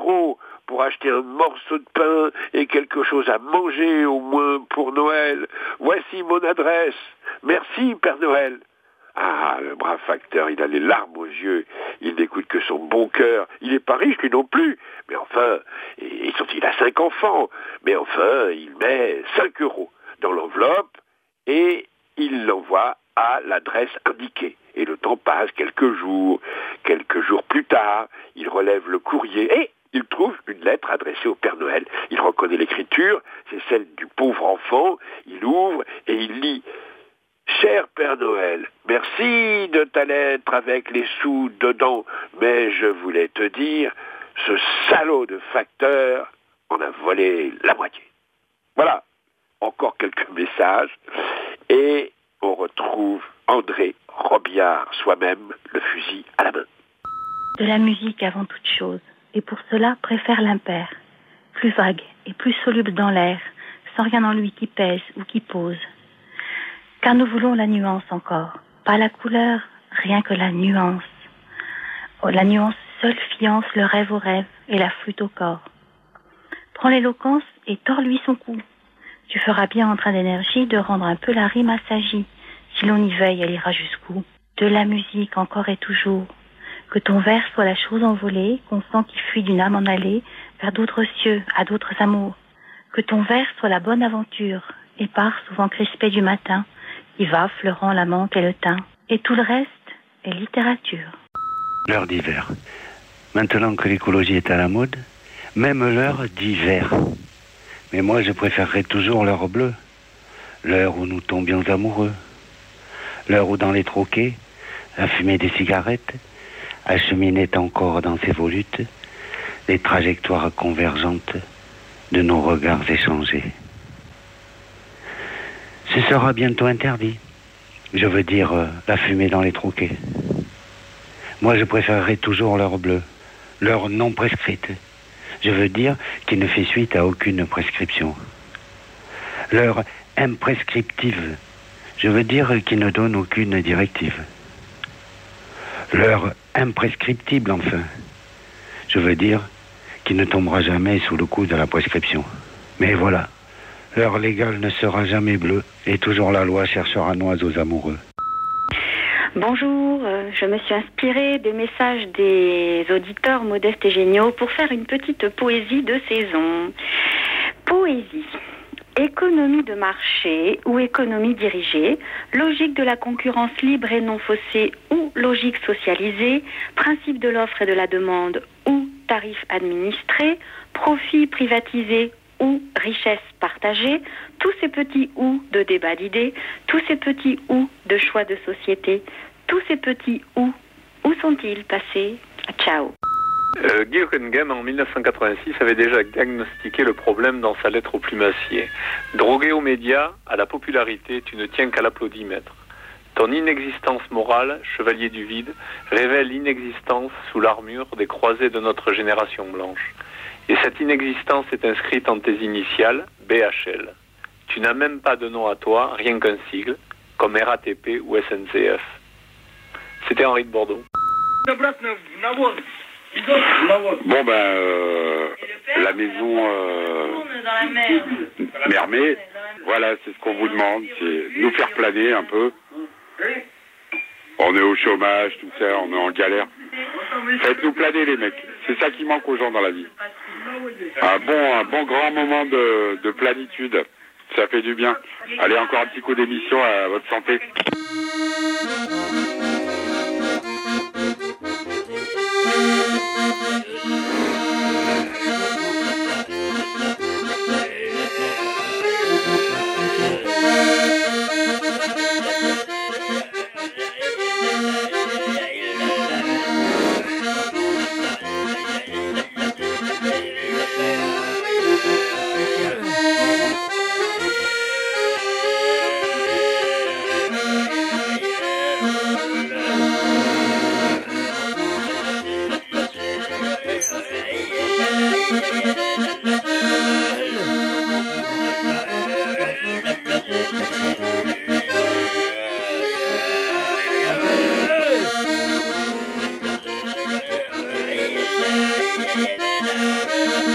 € pour acheter un morceau de pain et quelque chose à manger au moins pour Noël. Voici mon adresse. Merci, Père Noël. Ah, le brave facteur, il a les larmes aux yeux. Il n'écoute que son bon cœur. Il n'est pas riche, lui non plus. Mais enfin, il a 5 enfants. Mais enfin, il met 5 € dans l'enveloppe et il l'envoie à l'adresse indiquée. Et le temps passe, quelques jours plus tard, il relève le courrier et il trouve une lettre adressée au Père Noël. Il reconnaît l'écriture, c'est celle du pauvre enfant. Il ouvre et il lit: Cher Père Noël, merci de ta lettre avec les sous dedans, mais je voulais te dire, ce salaud de facteur en a volé la moitié. Voilà, encore quelques messages, et on retrouve André Robillard, soi-même, le fusil à la main. De la musique avant toute chose, et pour cela préfère l'impair, plus vague et plus soluble dans l'air, sans rien en lui qui pèse ou qui pose. Car nous voulons la nuance encore, pas la couleur, rien que la nuance. Oh, la nuance seule fiance le rêve au rêve et la flûte au corps. Prends l'éloquence et tords-lui son cou. Tu feras bien en train d'énergie de rendre un peu la rime assagie. Si l'on y veille, elle ira jusqu'où. De la musique encore et toujours. Que ton vers soit la chose envolée, qu'on sent qui fuit d'une âme en allée, vers d'autres cieux, à d'autres amours. Que ton vers soit la bonne aventure, épars souvent crispé du matin, qui va fleurant la menthe et le thym. Et tout le reste est littérature. L'heure d'hiver. Maintenant que l'écologie est à la mode, même l'heure d'hiver. Mais moi, je préférerais toujours l'heure bleue. L'heure où nous tombions amoureux. L'heure où dans les troquets, la fumée des cigarettes acheminait encore dans ses volutes les trajectoires convergentes de nos regards échangés. Ce sera bientôt interdit. Je veux dire, la fumée dans les troquets. Moi, je préférerais toujours l'heure bleue, l'heure non prescrite. Je veux dire qui ne fait suite à aucune prescription. L'heure imprescriptive. Je veux dire qui ne donne aucune directive. L'heure imprescriptible, enfin. Je veux dire qui ne tombera jamais sous le coup de la prescription. Mais voilà, l'heure légale ne sera jamais bleue et toujours la loi cherchera noise aux amoureux. Bonjour, je me suis inspirée des messages des auditeurs modestes et géniaux pour faire une petite poésie de saison. Poésie. Économie de marché ou économie dirigée, logique de la concurrence libre et non faussée ou logique socialisée, principe de l'offre et de la demande ou tarif administré, profit privatisé ou richesse partagée, tous ces petits ou de débat d'idées, tous ces petits ou de choix de société, tous ces petits où sont-ils passés? Ciao. Guy Hockenheim, en 1986, avait déjà diagnostiqué le problème dans sa lettre au plumassier. Drogué aux médias, à la popularité, tu ne tiens qu'à l'applaudimètre. Ton inexistence morale, chevalier du vide, révèle l'inexistence sous l'armure des croisés de notre génération blanche. Et cette inexistence est inscrite en tes initiales, BHL. Tu n'as même pas de nom à toi, rien qu'un sigle, comme RATP ou SNCF. C'était Henri de Bordeaux. Bon la maison Mermet, voilà, c'est ce qu'on vous demande, c'est nous faire planer un peu. On est au chômage, tout ça, on est en galère. Faites-nous planer les mecs, c'est ça qui manque aux gens dans la vie. Un bon grand moment de plénitude, ça fait du bien. Allez, encore un petit coup d'émission à votre santé.